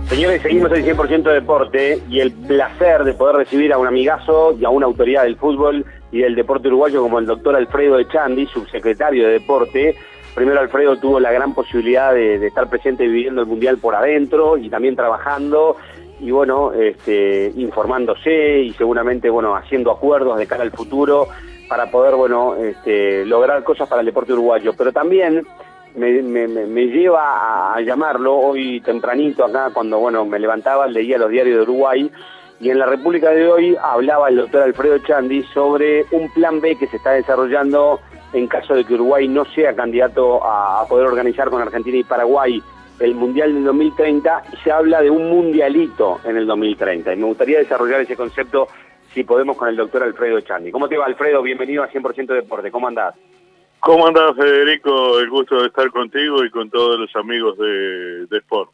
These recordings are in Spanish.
Señores, seguimos el 100% de deporte y el placer de poder recibir a un amigazo y a una autoridad del fútbol y del deporte uruguayo como el doctor Alfredo Echandi, subsecretario de Deporte. Primero, Alfredo tuvo la gran posibilidad de estar presente viviendo el Mundial por adentro y también trabajando y bueno, informándose y seguramente haciendo acuerdos de cara al futuro para poder lograr cosas para el deporte uruguayo. Pero también me lleva a llamarlo hoy tempranito acá, cuando me levantaba, leía los diarios de Uruguay, y en la República de hoy hablaba el doctor Alfredo Echandi sobre un plan B que se está desarrollando en caso de que Uruguay no sea candidato a poder organizar con Argentina y Paraguay el Mundial del 2030, y se habla de un mundialito en el 2030, y me gustaría desarrollar ese concepto, si podemos, con el doctor Alfredo Echandi. ¿Cómo te va, Alfredo? Bienvenido a 100% Deporte, ¿cómo andás? ¿Cómo andás, Federico? El gusto de estar contigo y con todos los amigos de Sport.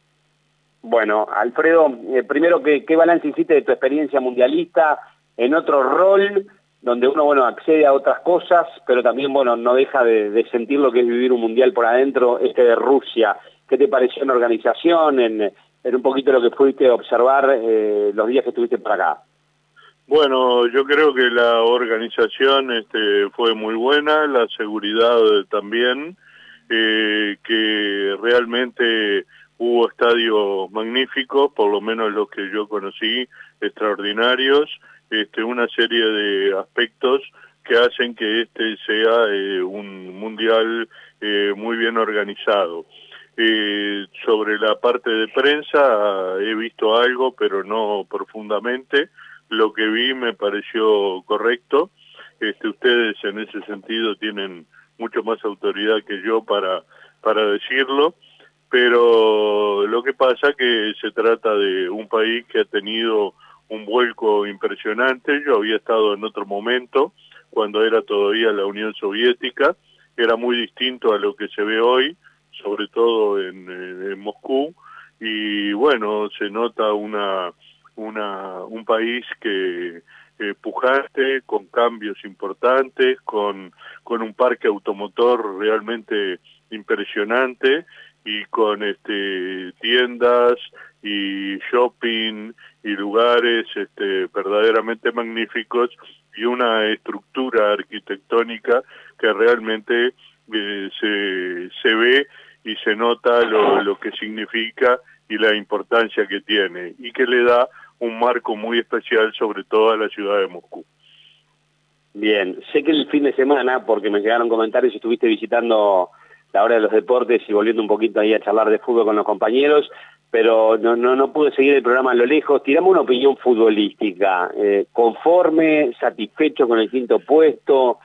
Bueno, Alfredo, primero, ¿qué balance hiciste de tu experiencia mundialista en otro rol, donde uno, accede a otras cosas, pero también, no deja de sentir lo que es vivir un mundial por adentro, de Rusia? ¿Qué te pareció en organización, en un poquito lo que pudiste observar los días que estuviste por acá? Bueno, yo creo que la organización fue muy buena, la seguridad también, que realmente hubo estadios magníficos, por lo menos los que yo conocí, extraordinarios, una serie de aspectos que hacen que sea un mundial muy bien organizado. Sobre la parte de prensa he visto algo, pero no profundamente. Lo que vi me pareció correcto. Ustedes en ese sentido tienen mucho más autoridad que yo para decirlo, pero lo que pasa que se trata de un país que ha tenido un vuelco impresionante. Yo había estado en otro momento, cuando era todavía la Unión Soviética, era muy distinto a lo que se ve hoy, sobre todo en Moscú, y bueno, se nota un país que pujante, con cambios importantes, con un parque automotor realmente impresionante y con tiendas y shopping y lugares verdaderamente magníficos y una estructura arquitectónica que realmente se ve y se nota lo que significa y la importancia que tiene, y que le da un marco muy especial sobre todo a la ciudad de Moscú. Bien, sé que el fin de semana, porque me llegaron comentarios, estuviste visitando la hora de los deportes y volviendo un poquito ahí a charlar de fútbol con los compañeros, pero no pude seguir el programa a lo lejos. Tirame una opinión futbolística, conforme, satisfecho con el quinto puesto.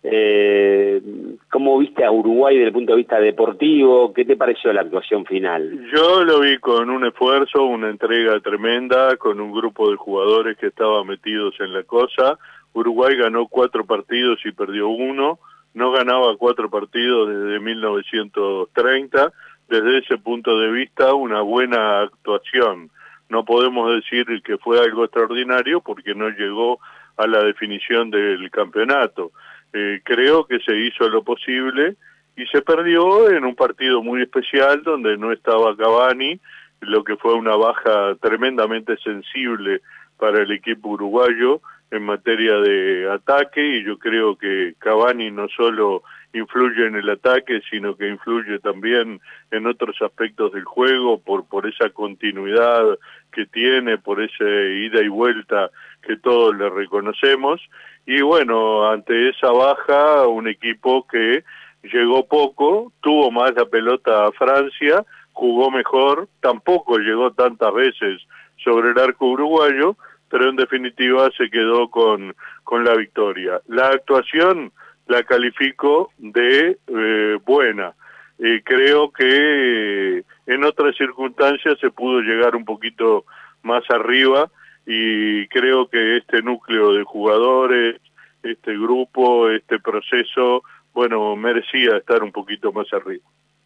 ¿Cómo viste a Uruguay desde el punto de vista deportivo? ¿Qué te pareció la actuación final? Yo lo vi con un esfuerzo, una entrega tremenda, con un grupo de jugadores que estaban metidos en la cosa. Uruguay ganó 4 partidos y perdió 1, no ganaba 4 partidos desde 1930, desde ese punto de vista una buena actuación. No podemos decir que fue algo extraordinario porque no llegó a la definición del campeonato. Creo que se hizo lo posible y se perdió en un partido muy especial donde no estaba Cavani, lo que fue una baja tremendamente sensible para el equipo uruguayo en materia de ataque, y yo creo que Cavani no solo influye en el ataque, sino que influye también en otros aspectos del juego, por esa continuidad que tiene, por esa ida y vuelta que todos le reconocemos. Y bueno, ante esa baja, un equipo que llegó poco, tuvo más la pelota a Francia, jugó mejor, tampoco llegó tantas veces sobre el arco uruguayo, pero en definitiva se quedó con la victoria. La actuación la califico de buena. Creo que en otras circunstancias se pudo llegar un poquito más arriba, y creo que este núcleo de jugadores, este grupo, este proceso, merecía estar un poquito más arriba.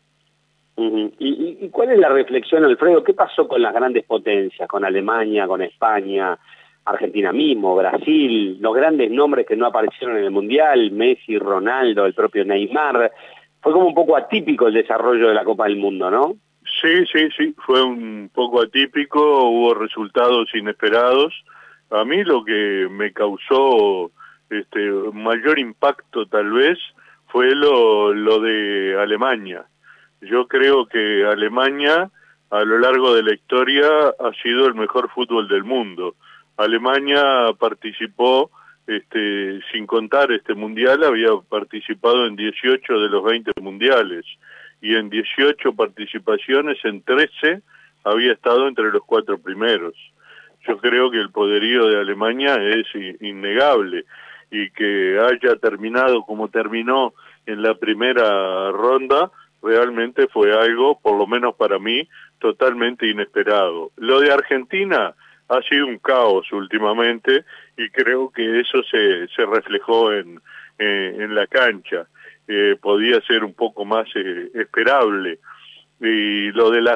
¿Y cuál es la reflexión, Alfredo? ¿Qué pasó con las grandes potencias, con Alemania, con España, Argentina mismo, Brasil, los grandes nombres que no aparecieron en el Mundial, Messi, Ronaldo, el propio Neymar? Fue como un poco atípico el desarrollo de la Copa del Mundo, ¿no? Sí, fue un poco atípico, hubo resultados inesperados. A mí lo que me causó mayor impacto tal vez fue lo de Alemania. Yo creo que Alemania a lo largo de la historia ha sido el mejor fútbol del mundo. Alemania participó, sin contar este mundial, había participado en 18 de los 20 mundiales, y en 18 participaciones, en 13 había estado entre los 4 primeros. Yo creo que el poderío de Alemania es innegable, y que haya terminado como terminó en la primera ronda, realmente fue algo, por lo menos para mí, totalmente inesperado. Lo de Argentina ha sido un caos últimamente, y creo que eso se reflejó en la cancha. Podía ser un poco más esperable. Y lo de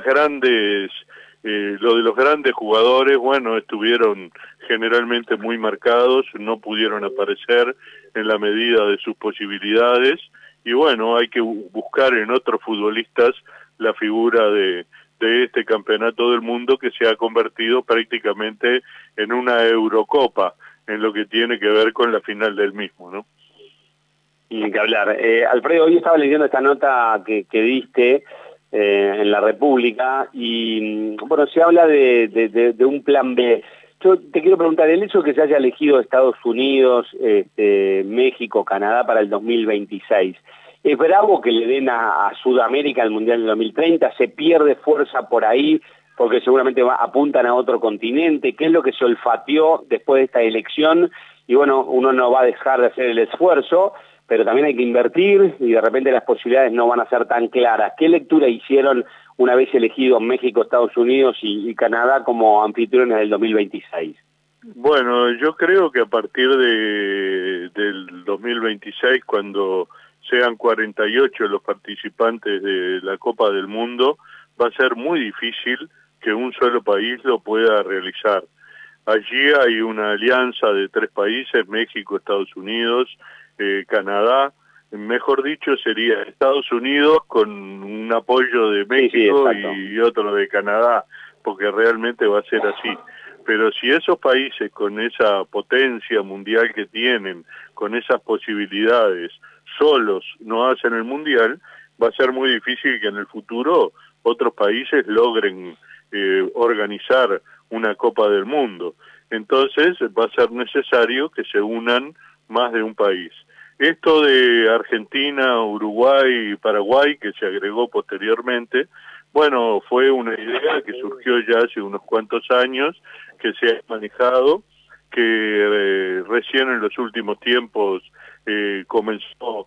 los grandes jugadores, bueno, estuvieron generalmente muy marcados, no pudieron aparecer en la medida de sus posibilidades, y bueno, hay que buscar en otros futbolistas la figura de este campeonato del mundo, que se ha convertido prácticamente en una Eurocopa, en lo que tiene que ver con la final del mismo, ¿no? Ni que hablar. Alfredo, hoy estaba leyendo esta nota que diste en La República, y bueno, se habla de un plan B. Yo te quiero preguntar, el hecho de que se haya elegido Estados Unidos, México, Canadá para el 2026, ¿es bravo que le den a Sudamérica el Mundial del 2030? ¿Se pierde fuerza por ahí porque seguramente apuntan a otro continente? ¿Qué es lo que se olfateó después de esta elección? Y bueno, uno no va a dejar de hacer el esfuerzo, pero también hay que invertir, y de repente las posibilidades no van a ser tan claras. ¿Qué lectura hicieron una vez elegidos México, Estados Unidos y Canadá como anfitriones del 2026? Bueno, yo creo que a partir del 2026, cuando sean 48 los participantes de la Copa del Mundo, va a ser muy difícil que un solo país lo pueda realizar. Allí hay una alianza de 3 países, México, Estados Unidos, Canadá. Mejor dicho, sería Estados Unidos con un apoyo de México, sí, y otro de Canadá, porque realmente va a ser así. Pero si esos países, con esa potencia mundial que tienen, con esas posibilidades, solos no hacen el mundial, va a ser muy difícil que en el futuro otros países logren organizar una Copa del Mundo. Entonces va a ser necesario que se unan más de un país. Esto de Argentina, Uruguay y Paraguay, que se agregó posteriormente, bueno, fue una idea que surgió ya hace unos cuantos años, que se ha manejado, que recién en los últimos tiempos comenzó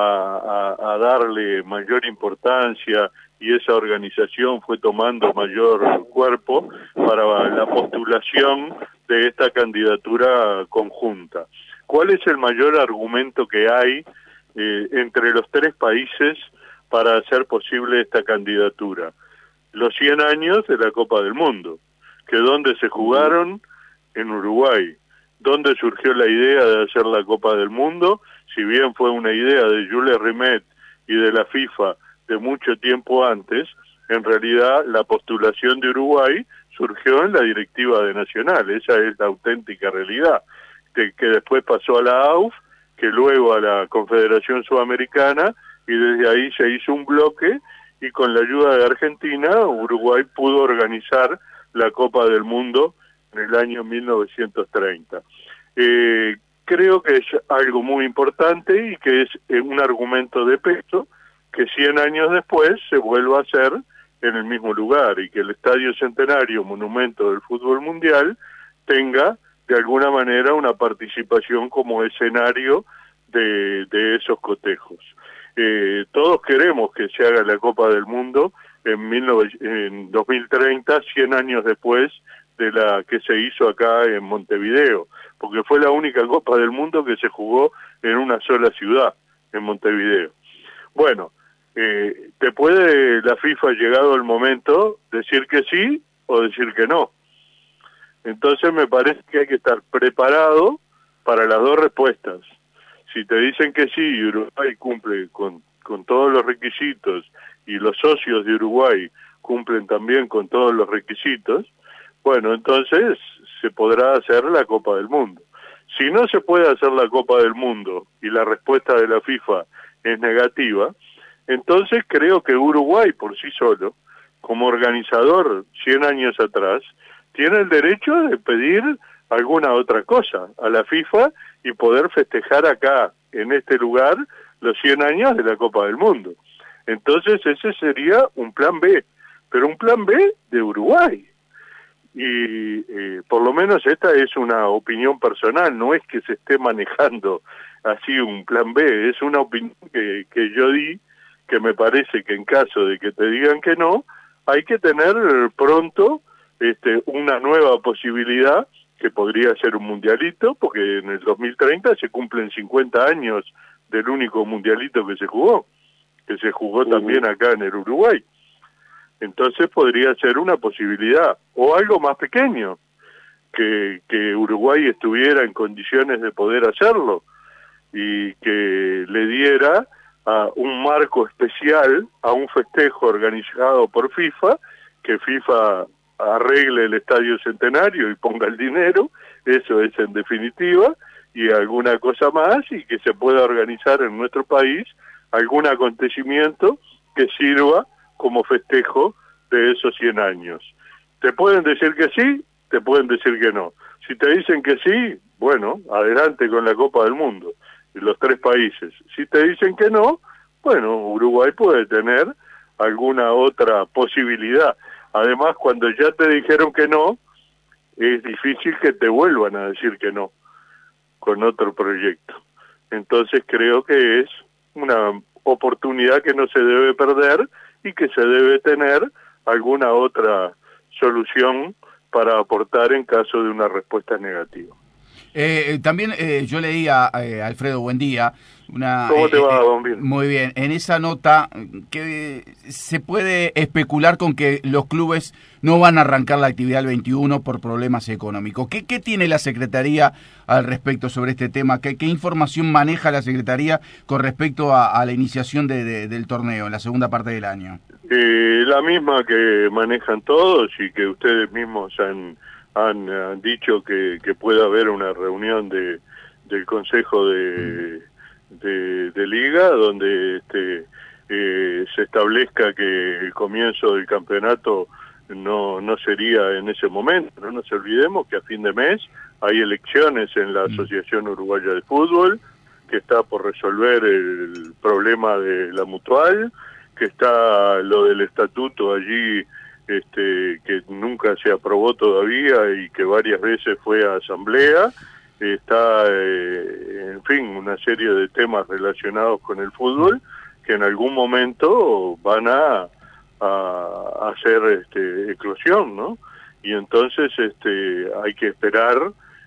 a darle mayor importancia, y esa organización fue tomando mayor cuerpo para la postulación de esta candidatura conjunta. ¿Cuál es el mayor argumento que hay entre los 3 países para hacer posible esta candidatura? Los 100 años de la Copa del Mundo, que donde se jugaron, en Uruguay. ¿Dónde surgió la idea de hacer la Copa del Mundo? Si bien fue una idea de Jules Rimet y de la FIFA de mucho tiempo antes, en realidad la postulación de Uruguay surgió en la directiva de Nacional. Esa es la auténtica realidad, que después pasó a la AUF, que luego a la Confederación Sudamericana, y desde ahí se hizo un bloque, y con la ayuda de Argentina, Uruguay pudo organizar la Copa del Mundo en el año 1930. Creo que es algo muy importante, y que es un argumento de peso, que 100 años después se vuelva a hacer en el mismo lugar, y que el Estadio Centenario, monumento del fútbol mundial, tenga de alguna manera una participación como escenario de esos cotejos. Todos queremos que se haga la Copa del Mundo en 2030, 100 años después de la que se hizo acá en Montevideo, porque fue la única Copa del Mundo que se jugó en una sola ciudad, en Montevideo. Bueno, te puede la FIFA, llegado el momento, decir que sí o decir que no. Entonces me parece que hay que estar preparado para las 2 respuestas. Si te dicen que sí y Uruguay cumple con todos los requisitos, y los socios de Uruguay cumplen también con todos los requisitos, bueno, entonces se podrá hacer la Copa del Mundo. Si no se puede hacer la Copa del Mundo y la respuesta de la FIFA es negativa, entonces creo que Uruguay por sí solo, como organizador 100 años atrás, tiene el derecho de pedir alguna otra cosa a la FIFA y poder festejar acá, en este lugar, los 100 años de la Copa del Mundo. Entonces ese sería un plan B, pero un plan B de Uruguay. Y por lo menos esta es una opinión personal, no es que se esté manejando así un plan B, es una opinión que yo di, que me parece que en caso de que te digan que no, hay que tener pronto una nueva posibilidad, que podría ser un mundialito, porque en el 2030 se cumplen 50 años del único mundialito que se jugó también acá en el Uruguay. Entonces podría ser una posibilidad, o algo más pequeño, que Uruguay estuviera en condiciones de poder hacerlo, y que le diera un marco especial a un festejo organizado por FIFA, que FIFA arregle el Estadio Centenario y ponga el dinero, eso es en definitiva, y alguna cosa más, y que se pueda organizar en nuestro país algún acontecimiento que sirva como festejo de esos 100 años. Te pueden decir que sí, te pueden decir que no. Si te dicen que sí, bueno, adelante con la Copa del Mundo, los 3 países. Si te dicen que no, bueno, Uruguay puede tener alguna otra posibilidad. Además, cuando ya te dijeron que no, es difícil que te vuelvan a decir que no con otro proyecto. Entonces creo que es una oportunidad que no se debe perder y que se debe tener alguna otra solución para aportar en caso de una respuesta negativa. También yo leí a Alfredo, buen día. ¿Cómo te va, don Bill? Muy bien. En esa nota que se puede especular con que los clubes no van a arrancar la actividad el 21 por problemas económicos. ¿Qué tiene la Secretaría al respecto sobre este tema? ¿Qué información maneja la Secretaría con respecto a la iniciación del torneo en la segunda parte del año? La misma que manejan todos y que ustedes mismos han dicho que puede haber una reunión del Consejo de Liga donde se establezca que el comienzo del campeonato no sería en ese momento. No nos olvidemos que a fin de mes hay elecciones en la Asociación Uruguaya de Fútbol, que está por resolver el problema de la Mutual, que está lo del estatuto allí, que nunca se aprobó todavía y que varias veces fue a asamblea. Está, en fin, una serie de temas relacionados con el fútbol que en algún momento van a hacer eclosión, ¿no? Y entonces hay que esperar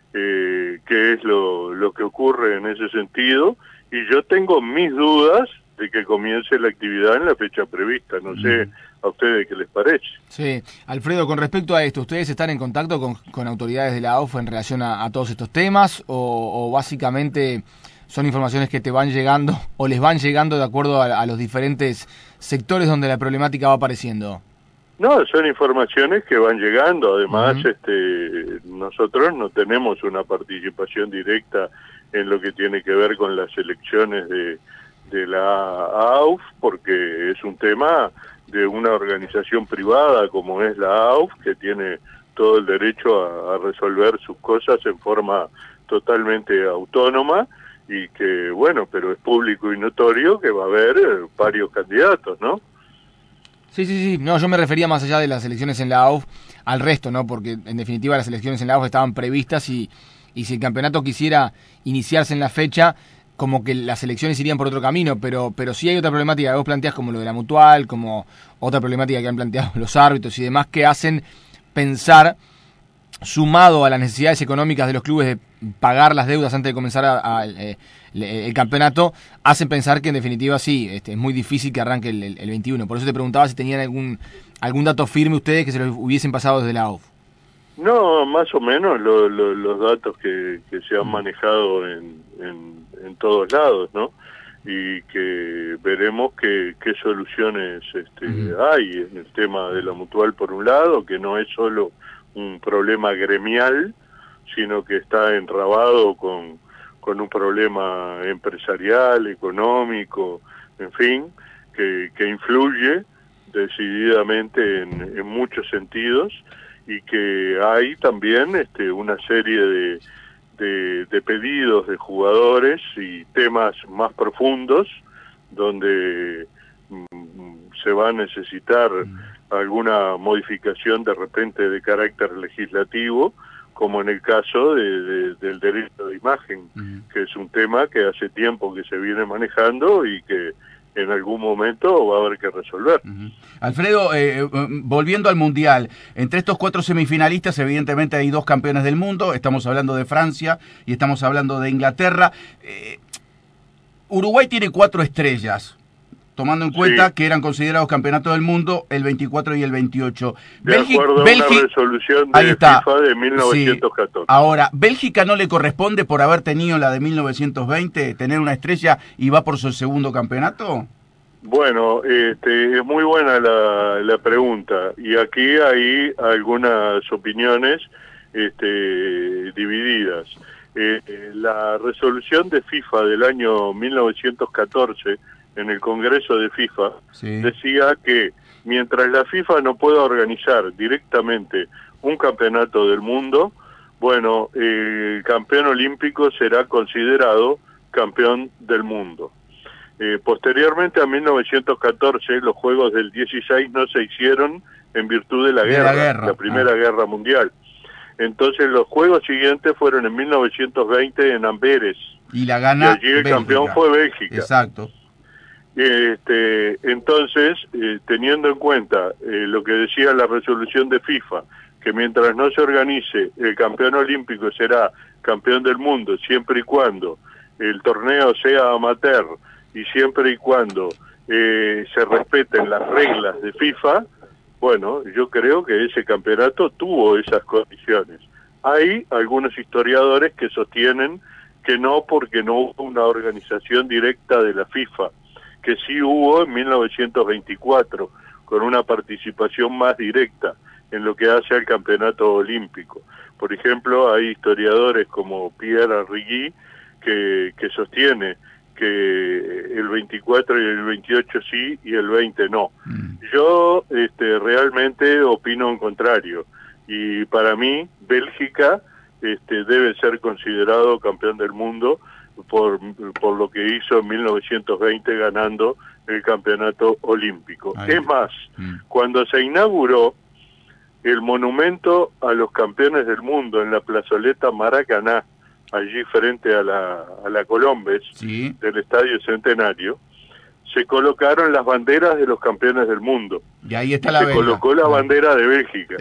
qué es lo que ocurre en ese sentido, y yo tengo mis dudas de que comience la actividad en la fecha prevista. No sé a ustedes qué les parece. Sí, Alfredo, con respecto a esto, ¿ustedes están en contacto con autoridades de la AUF en relación a todos estos temas o básicamente son informaciones que te van llegando o les van llegando de acuerdo a los diferentes sectores donde la problemática va apareciendo? No, son informaciones que van llegando. Además, nosotros no tenemos una participación directa en lo que tiene que ver con las elecciones de la AUF, porque es un tema de una organización privada como es la AUF, que tiene todo el derecho a resolver sus cosas en forma totalmente autónoma, y que, bueno, pero es público y notorio que va a haber varios candidatos, ¿no? Sí. No, yo me refería más allá de las elecciones en la AUF al resto, ¿no? Porque en definitiva las elecciones en la AUF estaban previstas y si el campeonato quisiera iniciarse en la fecha, como que las elecciones irían por otro camino, pero sí hay otra problemática que vos planteás, como lo de la Mutual, como otra problemática que han planteado los árbitros y demás, que hacen pensar, sumado a las necesidades económicas de los clubes de pagar las deudas antes de comenzar el campeonato, hacen pensar que en definitiva sí, es muy difícil que arranque el 21. Por eso te preguntaba si tenían algún dato firme ustedes que se los hubiesen pasado desde la AUF. No, más o menos los datos que se han manejado en todos lados, ¿no? y que veremos qué soluciones hay en el tema de la Mutual por un lado, que no es solo un problema gremial, sino que está entrabado con un problema empresarial, económico, en fin, que influye decididamente en muchos sentidos, y que hay también una serie de pedidos de jugadores y temas más profundos donde se va a necesitar alguna modificación de repente de carácter legislativo, como en el caso del derecho de imagen, que es un tema que hace tiempo que se viene manejando y que en algún momento va a haber que resolver. Alfredo, volviendo al Mundial, entre estos 4 semifinalistas evidentemente hay 2 campeones del mundo, estamos hablando de Francia y estamos hablando de Inglaterra. Uruguay tiene 4 estrellas, tomando en cuenta que eran considerados campeonatos del mundo el 24 y el 28. De acuerdo a una resolución de FIFA de 1914. Sí. Ahora, ¿Bélgica no le corresponde por haber tenido la de 1920, tener una estrella y va por su segundo campeonato? Bueno, es muy buena la pregunta, y aquí hay algunas opiniones divididas. La resolución de FIFA del año 1914 en el Congreso de FIFA decía que mientras la FIFA no pueda organizar directamente un campeonato del mundo, bueno, el campeón olímpico será considerado campeón del mundo. Posteriormente a 1914, los Juegos del 16 no se hicieron en virtud de la guerra, la Primera Guerra Mundial. Entonces los Juegos siguientes fueron en 1920 en Amberes. Y la gana allí el campeón fue Bélgica. Exacto. Entonces, teniendo en cuenta lo que decía la resolución de FIFA, que mientras no se organice el campeón olímpico será campeón del mundo, siempre y cuando el torneo sea amateur y siempre y cuando se respeten las reglas de FIFA, bueno, yo creo que ese campeonato tuvo esas condiciones. Hay algunos historiadores que sostienen que no, porque no hubo una organización directa de la FIFA, que sí hubo en 1924, con una participación más directa en lo que hace al campeonato olímpico. Por ejemplo, hay historiadores como Pierre Arrigui que sostiene que el 24 y el 28 sí y el 20 no. Yo realmente opino en contrario, y para mí Bélgica debe ser considerado campeón del mundo por lo que hizo en 1920 ganando el campeonato olímpico. Es más, cuando se inauguró el monumento a los campeones del mundo en la plazoleta Maracaná, allí frente a la Colombes, del Estadio Centenario, se colocaron las banderas de los campeones del mundo. Y ahí está la Se colocó la bandera de Bélgica.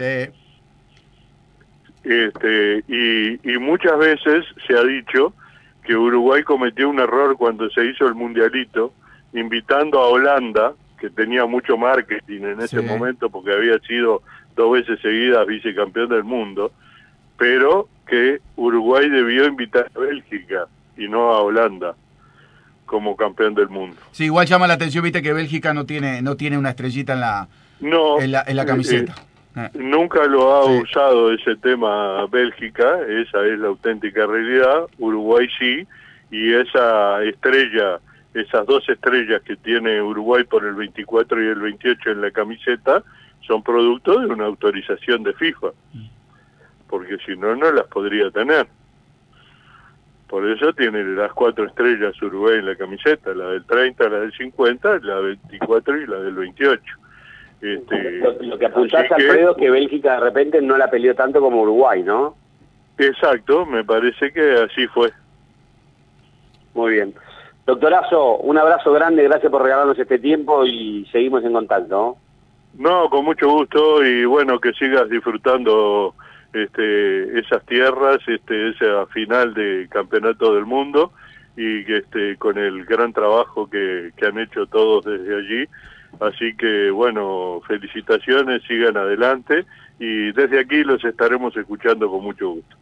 Y muchas veces se ha dicho que Uruguay cometió un error cuando se hizo el mundialito, invitando a Holanda, que tenía mucho marketing en ese momento porque había sido 2 veces seguidas vicecampeón del mundo, pero que Uruguay debió invitar a Bélgica y no a Holanda como campeón del mundo. Sí, igual llama la atención, viste, que Bélgica no tiene una estrellita en la camiseta. Nunca lo ha usado ese tema Bélgica, esa es la auténtica realidad. Uruguay sí, y esa estrella, esas 2 estrellas que tiene Uruguay por el 24 y el 28 en la camiseta, son producto de una autorización de FIFA, porque si no, no las podría tener. Por eso tiene las 4 estrellas Uruguay en la camiseta, la del 30, la del 50, la del 24 y la del 28. Lo que apuntás, Alfredo, que Bélgica de repente no la peleó tanto como Uruguay, ¿no? Exacto, me parece que así fue. Muy bien. Doctorazo, un abrazo grande, gracias por regalarnos este tiempo y seguimos en contacto. No, con mucho gusto, y bueno, que sigas disfrutando esas tierras, esa final de campeonato del mundo, y que con el gran trabajo que han hecho todos desde allí. Así que bueno, felicitaciones, sigan adelante, y desde aquí los estaremos escuchando con mucho gusto.